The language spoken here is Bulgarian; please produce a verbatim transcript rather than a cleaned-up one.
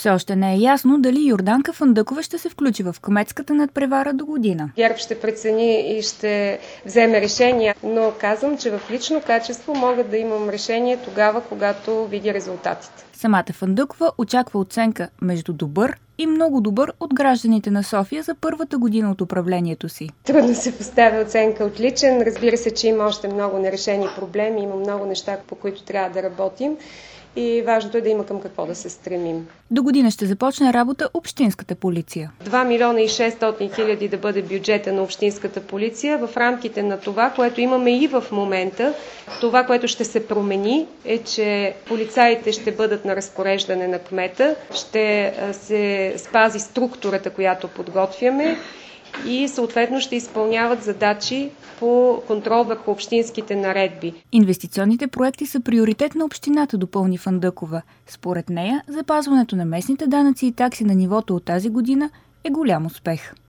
Все още не е ясно дали Йорданка Фандъкова ще се включи в кметската надпревара до година. ГЕРБ ще прецени и ще вземе решение, но казвам, че в лично качество мога да имам решение тогава, когато видя резултатите. Самата Фандъкова очаква оценка между добър и много добър от гражданите на София за първата година от управлението си. Трудно се поставя оценка отличен. Разбира се, че има още много нерешени проблеми, има много неща, по които трябва да работим. И важното е да има към какво да се стремим. До година ще започне работа общинската полиция. два милиона и шестстотин хиляди да бъде бюджета на общинската полиция в рамките на това, което имаме и в момента. Това, което ще се промени, е, че полицаите ще бъдат на разпореждане на кмета, ще се спази структурата, която подготвяме и съответно ще изпълняват задачи по контрол върху общинските наредби. Инвестиционните проекти са приоритет на общината, допълни Фандъкова. Според нея, запазването на местните данъци и такси на нивото от тази година е голям успех.